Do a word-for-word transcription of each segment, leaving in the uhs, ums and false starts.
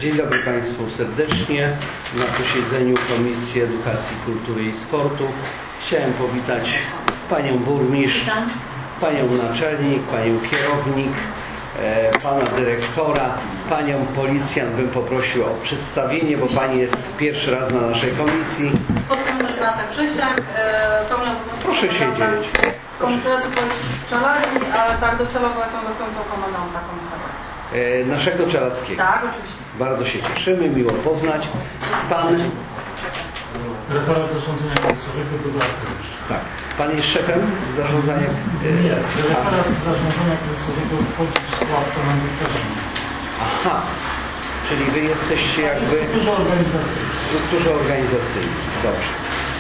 Dzień dobry Państwu serdecznie na posiedzeniu Komisji Edukacji, Kultury i Sportu. Chciałem powitać Panią Burmistrz, Panią Naczelnik, Panią Kierownik, e, Pana Dyrektora, Panią Policjant bym poprosił o przedstawienie, bo Pani jest pierwszy raz na naszej komisji. Podkomisarz Beata Grzesiak, pełniam Proszę siedzieć. Komisariatu Policji w Czeladzi, ale tak docelowo jestem zastępcą komendanta komisariatu. E, naszego Czeladskiego. Tak, oczywiście. Bardzo się cieszymy, miło poznać. Pan... Referat zarządzania kryzysowego do Bartowicz. Tak. Pan jest szefem zarządzania... Nie, referat zarządzania kryzysowego wchodzi w skład komendy strażaków. Aha. Czyli Wy jesteście jakby... W strukturze organizacyjnej. W strukturze organizacyjnej. Dobrze.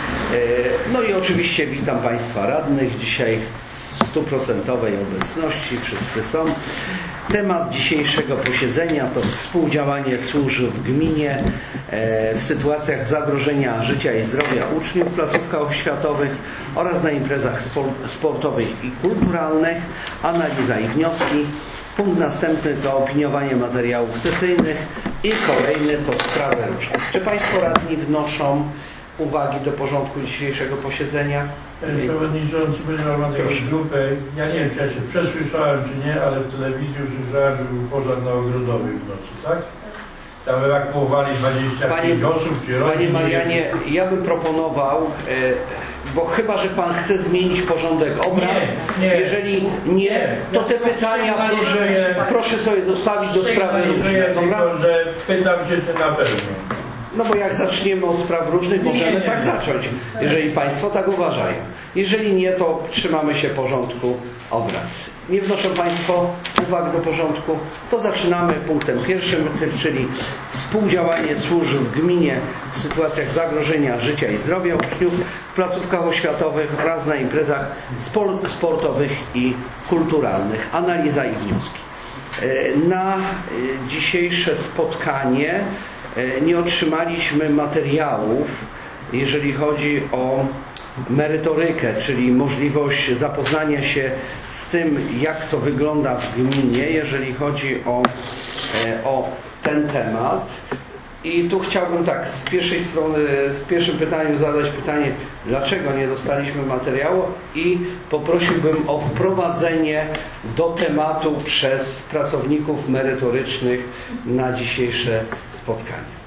No i oczywiście witam Państwa radnych dzisiaj w stuprocentowej obecności. Wszyscy są. Temat dzisiejszego posiedzenia to współdziałanie służb w gminie w sytuacjach zagrożenia życia i zdrowia uczniów w placówkach oświatowych oraz na imprezach sportowych i kulturalnych, analiza i wnioski. Punkt następny to opiniowanie materiałów sesyjnych i kolejny to sprawy różne. Czy Państwo radni wnoszą uwagi do porządku dzisiejszego posiedzenia? Panie Przewodniczący, ponieważ mam taką grupę, ja nie wiem, czy ja się przesłyszałem, czy nie, ale w telewizji usłyszałem, że był pożar na Ogrodowej w nocy, tak? Tam ewakuowali dwadzieścia pięć Panie, osób, czy rodzin. Panie Marianie, ja bym proponował, bo chyba, że Pan chce zmienić porządek obrad, nie, nie, jeżeli nie, to te pytania proszę, proszę sobie zostawić do sprawy różnych, dobra? Tylko, że pytam się, czy na pewno. No bo jak zaczniemy od spraw różnych, możemy nie, nie, tak zacząć, jeżeli Państwo tak uważają. Jeżeli nie, to trzymamy się porządku obrad. Nie wnoszą Państwo uwag do porządku, to zaczynamy punktem pierwszym, czyli współdziałanie służb w gminie w sytuacjach zagrożenia życia i zdrowia uczniów w placówkach oświatowych oraz na imprezach sportowych i kulturalnych. Analiza i wnioski. Na dzisiejsze spotkanie nie otrzymaliśmy materiałów, jeżeli chodzi o merytorykę, czyli możliwość zapoznania się z tym, jak to wygląda w gminie, jeżeli chodzi o, o ten temat. I tu chciałbym tak z pierwszej strony, w pierwszym pytaniu zadać pytanie, dlaczego nie dostaliśmy materiału, i poprosiłbym o wprowadzenie do tematu przez pracowników merytorycznych na dzisiejsze spotkanie.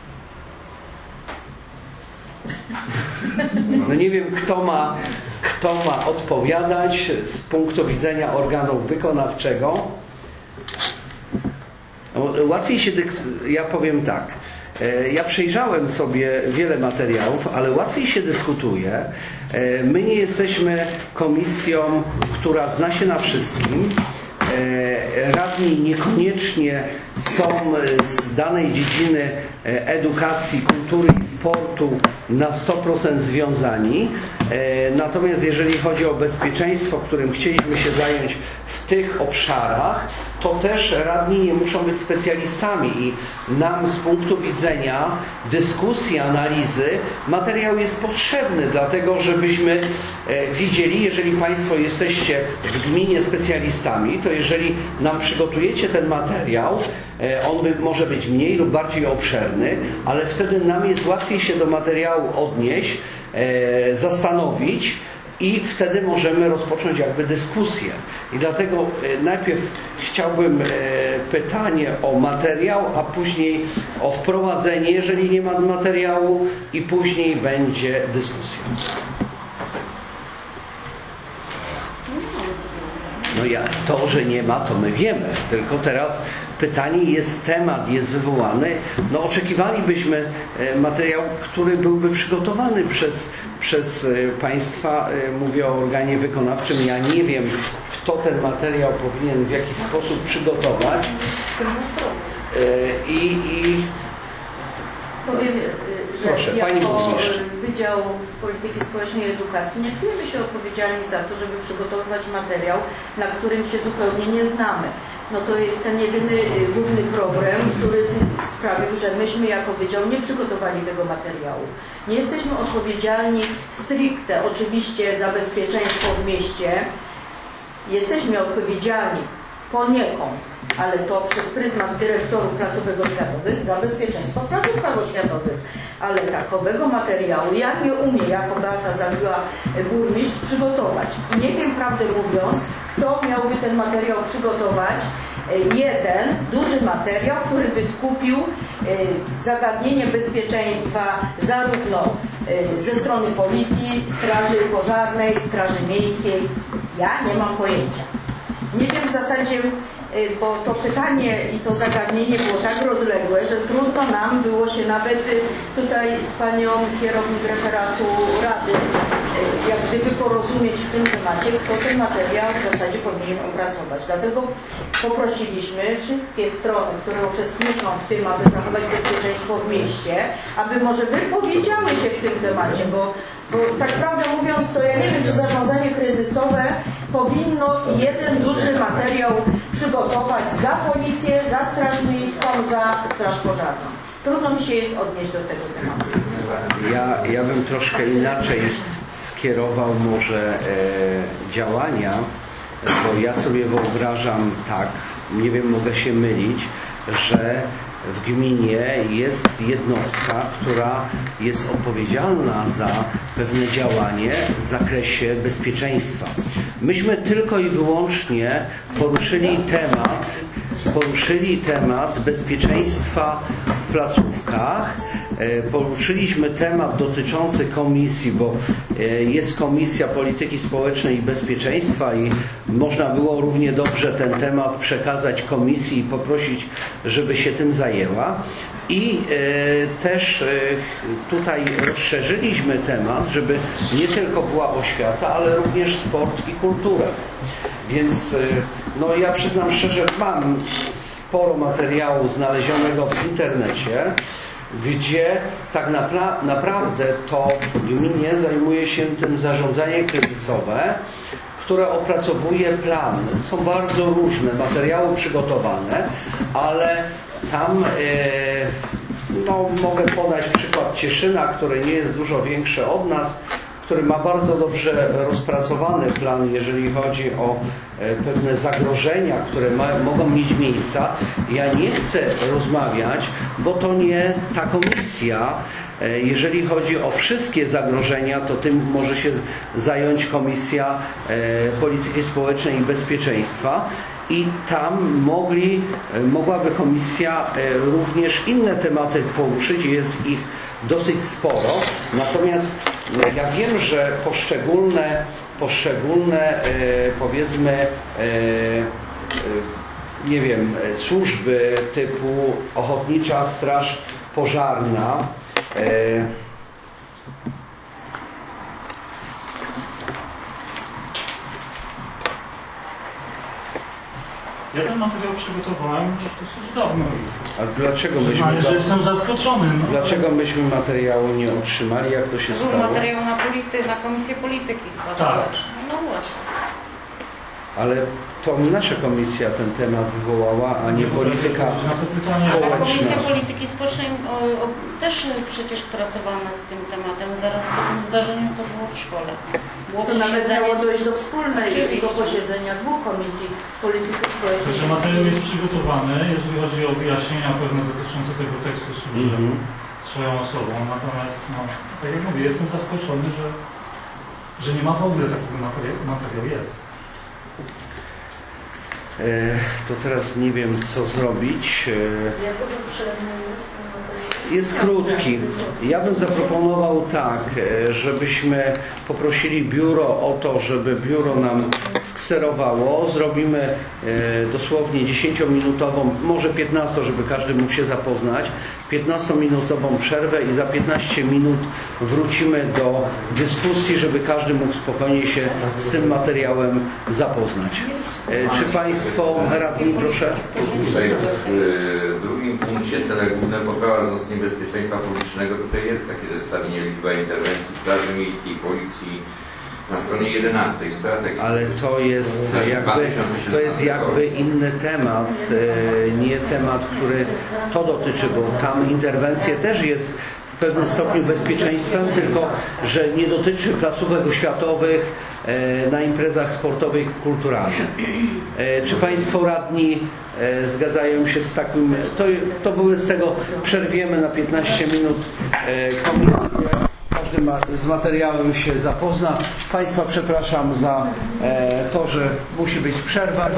No nie wiem, kto ma, kto ma odpowiadać z punktu widzenia organu wykonawczego. Łatwiej się, ja powiem tak, ja przejrzałem sobie wiele materiałów, ale łatwiej się dyskutuje. My nie jesteśmy komisją, która zna się na wszystkim. Radni niekoniecznie są z danej dziedziny edukacji, kultury i sportu na sto procent związani. Natomiast jeżeli chodzi o bezpieczeństwo, którym chcieliśmy się zająć w tych obszarach, to też radni nie muszą być specjalistami i nam z punktu widzenia dyskusji, analizy materiał jest potrzebny, dlatego żebyśmy widzieli, jeżeli Państwo jesteście w gminie specjalistami, to jeżeli nam przygotujecie ten materiał, on by, może być mniej lub bardziej obszerny, ale wtedy nam jest łatwiej się do materiału odnieść, zastanowić, i wtedy możemy rozpocząć jakby dyskusję. I dlatego najpierw chciałbym pytanie o materiał, a później o wprowadzenie, jeżeli nie ma materiału, i później będzie dyskusja. No ja, to, że nie ma, to my wiemy. Tylko teraz pytanie jest, temat jest wywołany. No oczekiwalibyśmy materiał, który byłby przygotowany przez, przez Państwa. Mówię o organie wykonawczym. Ja nie wiem, kto ten materiał powinien w jakiś sposób przygotować. I, i... Powiem, że Proszę, Pani jako Burmistrz. Wydział Polityki Społecznej i Edukacji nie czujemy się odpowiedzialni za to, żeby przygotowywać materiał, na którym się zupełnie nie znamy. No to jest ten jedyny główny problem, który sprawił, że myśmy jako wydział nie przygotowali tego materiału. Nie jesteśmy odpowiedzialni stricte oczywiście za bezpieczeństwo w mieście. Jesteśmy odpowiedzialni poniekąd, ale to przez pryzmat dyrektorów placówek oświatowych za bezpieczeństwo w placówkach oświatowych. Ale takowego materiału ja nie umiem jako Beata Zawiła burmistrz przygotować. I nie wiem, prawdę mówiąc, kto miałby ten materiał przygotować. Jeden duży materiał, który by skupił zagadnienie bezpieczeństwa zarówno ze strony policji, straży pożarnej, straży miejskiej. Ja nie mam pojęcia. Nie wiem w zasadzie, bo to pytanie i to zagadnienie było tak rozległe, że trudno nam było się nawet tutaj z panią kierownik referatu Rady jak gdyby porozumieć w tym temacie, kto ten materiał w zasadzie powinien opracować. Dlatego poprosiliśmy wszystkie strony, które uczestniczą w tym, aby zachować bezpieczeństwo w mieście, aby może wypowiedziały się w tym temacie, bo, bo tak prawdę mówiąc, to ja nie wiem, czy zarządzanie kryzysowe powinno jeden duży materiał przygotować za policję, za straż miejską, za straż pożarną. Trudno mi się jest odnieść do tego tematu. Ja, ja bym troszkę inaczej skierował może e, działania, bo ja sobie wyobrażam tak, nie wiem, mogę się mylić, że w gminie jest jednostka, która jest odpowiedzialna za pewne działanie w zakresie bezpieczeństwa. Myśmy tylko i wyłącznie poruszyli temat, poruszyli temat bezpieczeństwa w placówkach. Poruszyliśmy temat dotyczący komisji, bo jest Komisja Polityki Społecznej i Bezpieczeństwa i można było równie dobrze ten temat przekazać komisji i poprosić, żeby się tym zajęła. I e, też e, tutaj rozszerzyliśmy temat, żeby nie tylko była oświata, ale również sport i kultura. Więc e, no ja przyznam szczerze, mam sporo materiału znalezionego w internecie, gdzie tak napra naprawdę to w gminie zajmuje się tym zarządzanie kryzysowe, które opracowuje plany. Są bardzo różne materiały przygotowane, ale tam e, no, mogę podać przykład Cieszyna, który nie jest dużo większy od nas, który ma bardzo dobrze rozpracowany plan, jeżeli chodzi o e, pewne zagrożenia, które ma, mogą mieć miejsca. Ja nie chcę rozmawiać, bo to nie ta komisja. E, jeżeli chodzi o wszystkie zagrożenia, to tym może się zająć Komisja e, Polityki Społecznej i Bezpieczeństwa. I tam mogli, mogłaby komisja również inne tematy poruszyć, jest ich dosyć sporo. Natomiast ja wiem, że poszczególne, poszczególne powiedzmy, nie wiem, służby typu Ochotnicza Straż Pożarna, Ja ten materiał przygotowałem już dosyć dawno. A dlaczego myśmy, Przyznaję, że jestem zaskoczony. No. dlaczego myśmy materiału nie otrzymali? Jak to się Był stało? materiał na, polity, na Komisję Polityki chyba Tak. Społecznej. No właśnie. Ale to nasza komisja ten temat wywołała, a nie polityka Na to pytanie. A Komisja społeczna. Polityki Społecznej o, o, też przecież pracowała nad tym tematem zaraz po tym zdarzeniu, co było w szkole. Było To nawet posiedzenie- miało dojść do wspólnego Oczywiście. posiedzenia dwóch komisji polityki społecznej. Także materiał jest przygotowany, jeżeli chodzi o wyjaśnienia pewne dotyczące tego tekstu służę Mhm. swoją swoją osobą. Natomiast, no, tak jak mówię, jestem zaskoczony, że, że nie ma w ogóle takiego materiału. Materiał jest. E, to teraz nie wiem, co zrobić. E, Jak poprzednio jest Jest krótki. Ja bym zaproponował tak, e, żebyśmy poprosili biuro o to, żeby biuro nam skserowało. Zrobimy e, dosłownie dziesięciominutową, może piętnasto, żeby każdy mógł się zapoznać, piętnastominutową przerwę i za piętnaście minut wrócimy do dyskusji, żeby każdy mógł spokojnie się z tym materiałem zapoznać. E, czy Państwo radni, proszę? Tutaj w y, drugim punkcie cele główne poprawa wzmocnienia bezpieczeństwa publicznego. Tutaj jest takie zestawienie liczba interwencji Straży Miejskiej, Policji na stronie jedenastej w strategii. Ale to jest jakby, to jest jakby inny temat, e, nie temat, który to dotyczy, bo tam interwencje też jest w pewnym stopniu bezpieczeństwem, tylko że nie dotyczy placówek oświatowych, e, na imprezach sportowych i kulturalnych. E, czy Państwo radni e, zgadzają się z takim... To, to były z tego, przerwiemy na piętnaście minut e, komisję. Każdy ma, z materiałem się zapozna. Państwa przepraszam za e, to, że musi być przerwa.